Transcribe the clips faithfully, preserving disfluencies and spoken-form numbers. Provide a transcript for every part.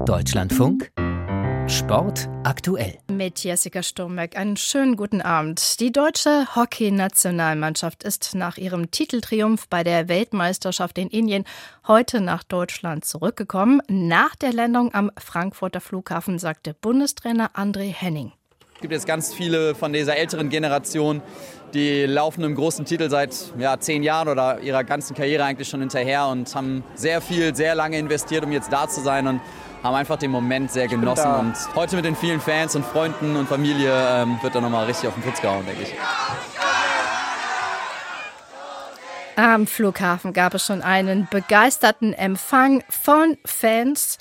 Deutschlandfunk Sport aktuell. Mit Jessica Sturmbeck einen schönen guten Abend. Die deutsche Hockey-Nationalmannschaft ist nach ihrem Titeltriumph bei der Weltmeisterschaft in Indien heute nach Deutschland zurückgekommen. Nach der Landung am Frankfurter Flughafen sagte Bundestrainer André Henning: Es gibt jetzt ganz viele von dieser älteren Generation, die laufen im großen Titel seit ja, zehn Jahren oder ihrer ganzen Karriere eigentlich schon hinterher und haben sehr viel, sehr lange investiert, um jetzt da zu sein und haben einfach den Moment sehr genossen. Und heute mit den vielen Fans und Freunden und Familie ähm, wird da nochmal richtig auf den Putz gehauen, denke ich. Am Flughafen gab es schon einen begeisterten Empfang von Fans.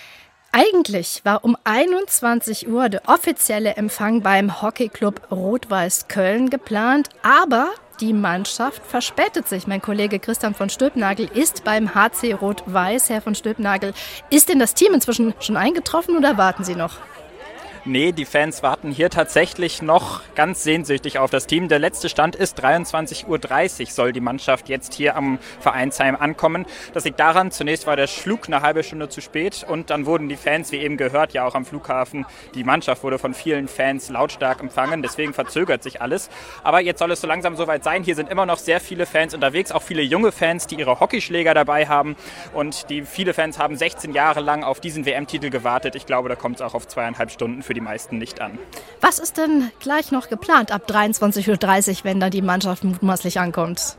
Eigentlich war um einundzwanzig Uhr der offizielle Empfang beim Hockeyclub Rot-Weiß Köln geplant, aber die Mannschaft verspätet sich. Mein Kollege Christian von Stülpnagel ist beim H C Rot-Weiß. Herr von Stülpnagel, ist denn das Team inzwischen schon eingetroffen oder warten Sie noch? Nee, die Fans warten hier tatsächlich noch ganz sehnsüchtig auf das Team. Der letzte Stand ist dreiundzwanzig Uhr dreißig soll die Mannschaft jetzt hier am Vereinsheim ankommen. Das liegt daran, zunächst war der Flug eine halbe Stunde zu spät und dann wurden die Fans, wie eben gehört, ja auch am Flughafen, die Mannschaft wurde von vielen Fans lautstark empfangen, deswegen verzögert sich alles. Aber jetzt soll es so langsam soweit sein. Hier sind immer noch sehr viele Fans unterwegs, auch viele junge Fans, die ihre Hockeyschläger dabei haben und die viele Fans haben sechzehn Jahre lang auf diesen W M-Titel gewartet. Ich glaube, da kommt es auch auf zweieinhalb Stunden für die meisten nicht an. Was ist denn gleich noch geplant ab dreiundzwanzig Uhr dreißig, wenn dann die Mannschaft mutmaßlich ankommt?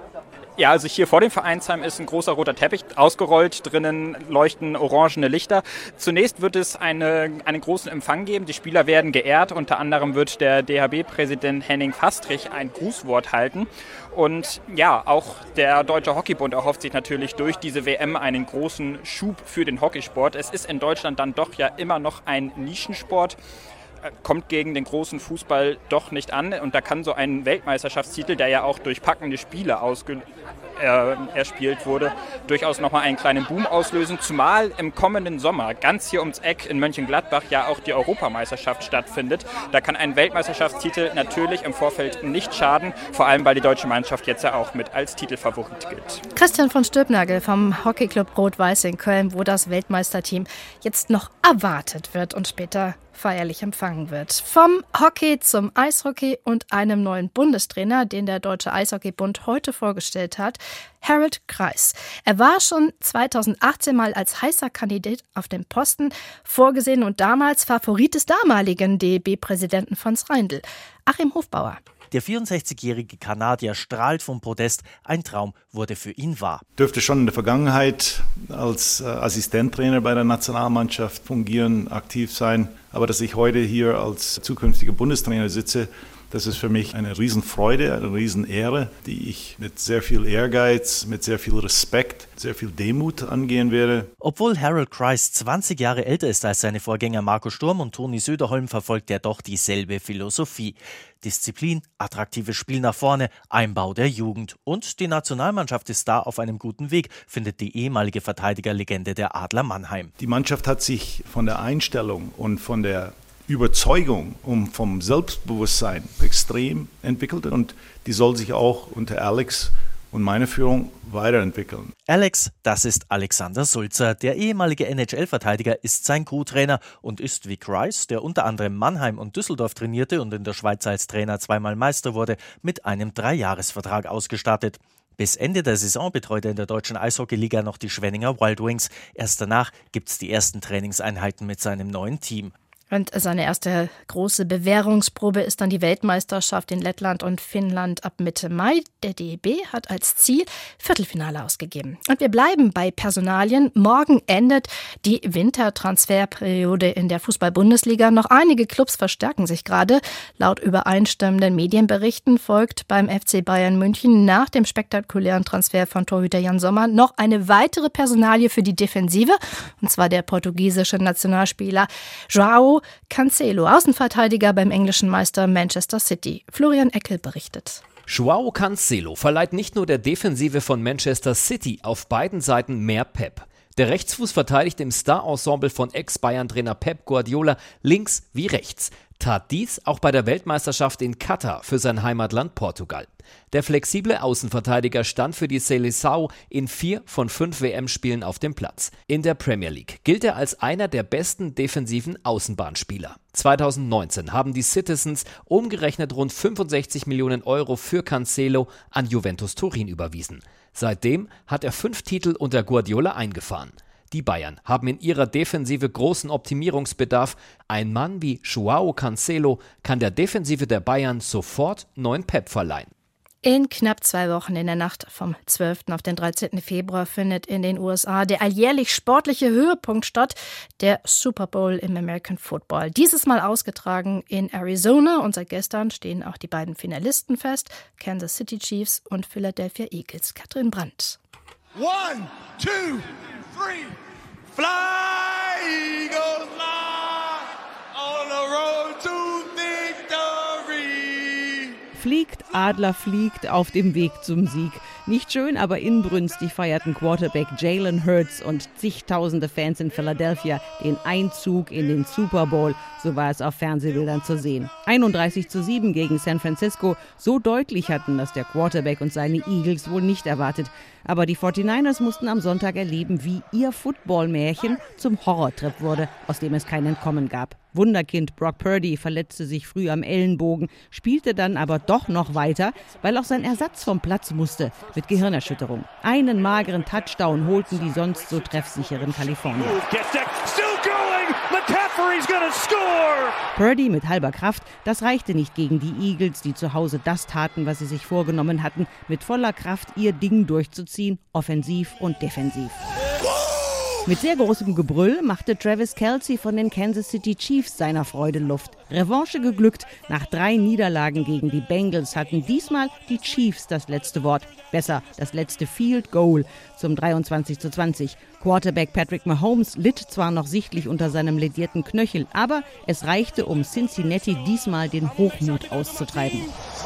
Ja, also hier vor dem Vereinsheim ist ein großer roter Teppich ausgerollt, drinnen leuchten orangene Lichter. Zunächst wird es eine, einen großen Empfang geben, die Spieler werden geehrt, unter anderem wird der D H B-Präsident Henning Fastrich ein Grußwort halten. Und ja, auch der Deutsche Hockeybund erhofft sich natürlich durch diese W M einen großen Schub für den Hockeysport. Es ist in Deutschland dann doch ja immer noch ein Nischensport, kommt gegen den großen Fußball doch nicht an. Und da kann so ein Weltmeisterschaftstitel, der ja auch durch packende Spiele ausge- äh, erspielt wurde, durchaus nochmal einen kleinen Boom auslösen. Zumal im kommenden Sommer ganz hier ums Eck in Mönchengladbach ja auch die Europameisterschaft stattfindet. Da kann ein Weltmeisterschaftstitel natürlich im Vorfeld nicht schaden, vor allem weil die deutsche Mannschaft jetzt ja auch mit als Titelfavorit gilt. Christian von Stülpnagel vom Hockeyclub Rot-Weiß in Köln, wo das Weltmeisterteam jetzt noch erwartet wird und später feierlich empfangen wird. Vom Hockey zum Eishockey und einem neuen Bundestrainer, den der Deutsche Eishockeybund heute vorgestellt hat, Harald Kreis. Er war schon zweitausendachtzehn mal als heißer Kandidat auf dem Posten vorgesehen und damals Favorit des damaligen D E B-Präsidenten Fons Reindl, Achim Hofbauer. Der vierundsechzigjährige Kanadier strahlt vom Podest. Ein Traum wurde für ihn wahr. Dürfte schon in der Vergangenheit als äh, Assistenttrainer bei der Nationalmannschaft fungieren, aktiv sein. Aber dass ich heute hier als zukünftiger Bundestrainer sitze, das ist für mich eine Riesenfreude, eine Riesenehre, die ich mit sehr viel Ehrgeiz, mit sehr viel Respekt, sehr viel Demut angehen werde. Obwohl Harald Kreis zwanzig Jahre älter ist als seine Vorgänger Marco Sturm und Toni Söderholm, verfolgt er doch dieselbe Philosophie. Disziplin, attraktives Spiel nach vorne, Einbau der Jugend. Und die Nationalmannschaft ist da auf einem guten Weg, findet die ehemalige Verteidigerlegende der Adler Mannheim. Die Mannschaft hat sich von der Einstellung und von der Überzeugung und vom Selbstbewusstsein extrem entwickelt und die soll sich auch unter Alex und meiner Führung weiterentwickeln. Alex, das ist Alexander Sulzer. Der ehemalige N H L-Verteidiger ist sein Co-Trainer und ist wie Kreis, der unter anderem Mannheim und Düsseldorf trainierte und in der Schweiz als Trainer zweimal Meister wurde, mit einem Dreijahresvertrag ausgestattet. Bis Ende der Saison betreut er in der deutschen Eishockeyliga noch die Schwenninger Wild Wings. Erst danach gibt es die ersten Trainingseinheiten mit seinem neuen Team. Und seine erste große Bewährungsprobe ist dann die Weltmeisterschaft in Lettland und Finnland ab Mitte Mai. Der D E B hat als Ziel Viertelfinale ausgegeben. Und wir bleiben bei Personalien. Morgen endet die Wintertransferperiode in der Fußball-Bundesliga. Noch einige Clubs verstärken sich gerade. Laut übereinstimmenden Medienberichten folgt beim F C Bayern München nach dem spektakulären Transfer von Torhüter Jan Sommer noch eine weitere Personalie für die Defensive. Und zwar der portugiesische Nationalspieler João Cancelo, Außenverteidiger beim englischen Meister Manchester City. Florian Eckel berichtet. João Cancelo verleiht nicht nur der Defensive von Manchester City auf beiden Seiten mehr Pep. Der Rechtsfuß verteidigt im Star-Ensemble von Ex-Bayern-Trainer Pep Guardiola links wie rechts. tat dies auch bei der Weltmeisterschaft in Katar für sein Heimatland Portugal. Der flexible Außenverteidiger stand für die Seleção in vier von fünf W M-Spielen auf dem Platz. In der Premier League gilt er als einer der besten defensiven Außenbahnspieler. zweitausendneunzehn haben die Citizens umgerechnet rund fünfundsechzig Millionen Euro für Cancelo an Juventus Turin überwiesen. Seitdem hat er fünf Titel unter Guardiola eingefahren. Die Bayern haben in ihrer Defensive großen Optimierungsbedarf. Ein Mann wie Joao Cancelo kann der Defensive der Bayern sofort neuen Pep verleihen. In knapp zwei Wochen in der Nacht vom zwölften auf den dreizehnten Februar findet in den U S A der alljährlich sportliche Höhepunkt statt, der Super Bowl im American Football. Dieses Mal ausgetragen in Arizona und seit gestern stehen auch die beiden Finalisten fest, Kansas City Chiefs und Philadelphia Eagles. Katrin Brandt. One, two, three, fly, Eagles, fly, on the road to victory. Fliegt, Adler fliegt auf dem Weg zum Sieg. Nicht schön, aber inbrünstig feierten Quarterback Jalen Hurts und zigtausende Fans in Philadelphia den Einzug in den Super Bowl. So war es auf Fernsehbildern zu sehen. einunddreißig zu sieben gegen San Francisco. So deutlich hatten das der Quarterback und seine Eagles wohl nicht erwartet. Aber die forty-niners mussten am Sonntag erleben, wie ihr Football-Märchen zum Horrortrip wurde, aus dem es kein Entkommen gab. Wunderkind Brock Purdy verletzte sich früh am Ellenbogen, spielte dann aber doch noch weiter, weil auch sein Ersatz vom Platz musste, mit Gehirnerschütterung. Einen mageren Touchdown holten die sonst so treffsicheren Kalifornier. Purdy mit halber Kraft, das reichte nicht gegen die Eagles, die zu Hause das taten, was sie sich vorgenommen hatten, mit voller Kraft ihr Ding durchzuziehen, offensiv und defensiv. Mit sehr großem Gebrüll machte Travis Kelce von den Kansas City Chiefs seiner Freude Luft. Revanche geglückt. Nach drei Niederlagen gegen die Bengals hatten diesmal die Chiefs das letzte Wort. Besser, das letzte Field Goal zum dreiundzwanzig zu zwanzig. Quarterback Patrick Mahomes litt zwar noch sichtlich unter seinem ledierten Knöchel, aber es reichte, um Cincinnati diesmal den Hochmut auszutreiben.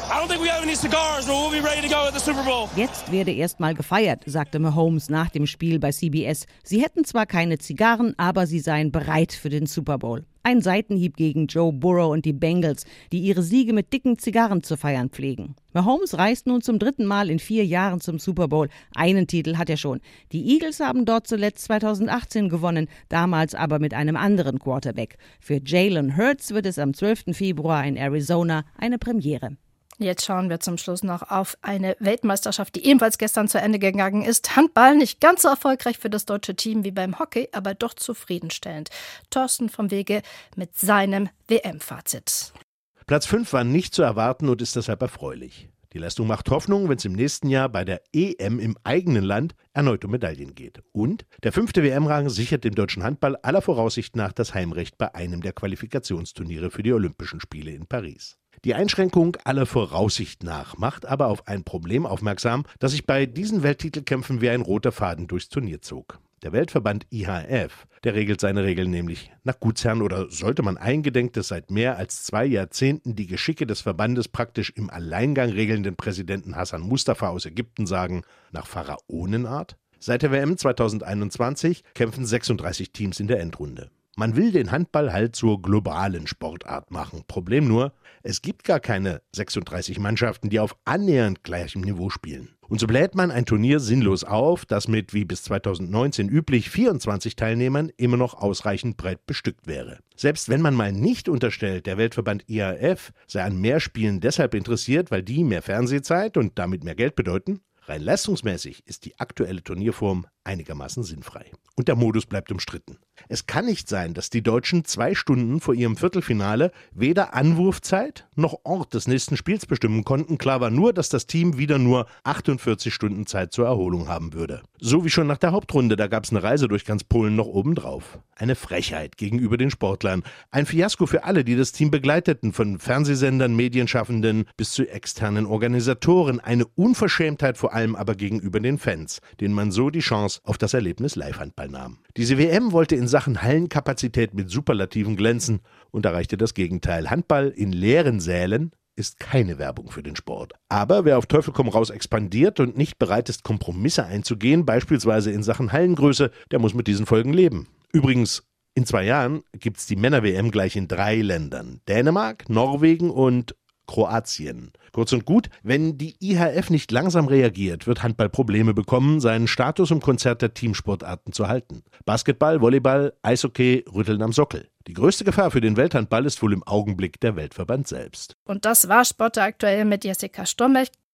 Jetzt werde erstmal gefeiert, sagte Mahomes nach dem Spiel bei C B S. Sie hätten zwar keine Zigarren, aber sie seien bereit für den Super Bowl. Ein Seitenhieb gegen Joe Burrow und die Bengals, die ihre Siege mit dicken Zigarren zu feiern pflegen. Mahomes reist nun zum dritten Mal in vier Jahren zum Super Bowl. Einen Titel hat er schon. Die Eagles haben dort zuletzt zweitausendachtzehn gewonnen, damals aber mit einem anderen Quarterback. Für Jalen Hurts wird es am zwölften Februar in Arizona eine Premiere. Jetzt schauen wir zum Schluss noch auf eine Weltmeisterschaft, die ebenfalls gestern zu Ende gegangen ist. Handball nicht ganz so erfolgreich für das deutsche Team wie beim Hockey, aber doch zufriedenstellend. Thorsten vom Wege mit seinem W M-Fazit. Platz fünf war nicht zu erwarten und ist deshalb erfreulich. Die Leistung macht Hoffnung, wenn es im nächsten Jahr bei der E M im eigenen Land erneut um Medaillen geht. Und der fünfte W M-Rang sichert dem deutschen Handball aller Voraussicht nach das Heimrecht bei einem der Qualifikationsturniere für die Olympischen Spiele in Paris. Die Einschränkung aller Voraussicht nach macht aber auf ein Problem aufmerksam, das sich bei diesen Welttitelkämpfen wie ein roter Faden durchs Turnier zog. Der Weltverband I H F, der regelt seine Regeln nämlich nach Gutsherren oder sollte man eingedenk des seit mehr als zwei Jahrzehnten die Geschicke des Verbandes praktisch im Alleingang regelnden Präsidenten Hassan Mustafa aus Ägypten sagen, nach Pharaonenart? Seit der W M zweitausendeinundzwanzig kämpfen sechsunddreißig Teams in der Endrunde. Man will den Handball halt zur globalen Sportart machen. Problem nur, es gibt gar keine sechsunddreißig Mannschaften, die auf annähernd gleichem Niveau spielen. Und so bläht man ein Turnier sinnlos auf, das mit, wie bis zweitausendneunzehn üblich, vierundzwanzig Teilnehmern immer noch ausreichend breit bestückt wäre. Selbst wenn man mal nicht unterstellt, der Weltverband I H F sei an mehr Spielen deshalb interessiert, weil die mehr Fernsehzeit und damit mehr Geld bedeuten, rein leistungsmäßig ist die aktuelle Turnierform einigermaßen sinnfrei. Und der Modus bleibt umstritten. Es kann nicht sein, dass die Deutschen zwei Stunden vor ihrem Viertelfinale weder Anwurfzeit noch Ort des nächsten Spiels bestimmen konnten. Klar war nur, dass das Team wieder nur achtundvierzig Stunden Zeit zur Erholung haben würde. So wie schon nach der Hauptrunde, da gab es eine Reise durch ganz Polen noch obendrauf. Eine Frechheit gegenüber den Sportlern. Ein Fiasko für alle, die das Team begleiteten, von Fernsehsendern, Medienschaffenden bis zu externen Organisatoren. Eine Unverschämtheit vor allem aber gegenüber den Fans, denen man so die Chance auf das Erlebnis Live-Handball nahm. Diese W M wollte in Sachen Hallenkapazität mit Superlativen glänzen und erreichte das Gegenteil. Handball in leeren Sälen ist keine Werbung für den Sport. Aber wer auf Teufel komm raus expandiert und nicht bereit ist, Kompromisse einzugehen, beispielsweise in Sachen Hallengröße, der muss mit diesen Folgen leben. Übrigens In zwei Jahren gibt es die Männer-W M gleich in drei Ländern. Dänemark, Norwegen und Kroatien. Kurz und gut, wenn die I H F nicht langsam reagiert, wird Handball Probleme bekommen, seinen Status im Konzert der Teamsportarten zu halten. Basketball, Volleyball, Eishockey rütteln am Sockel. Die größte Gefahr für den Welthandball ist wohl im Augenblick der Weltverband selbst. Und das war Sport aktuell mit Jessica Stombeck.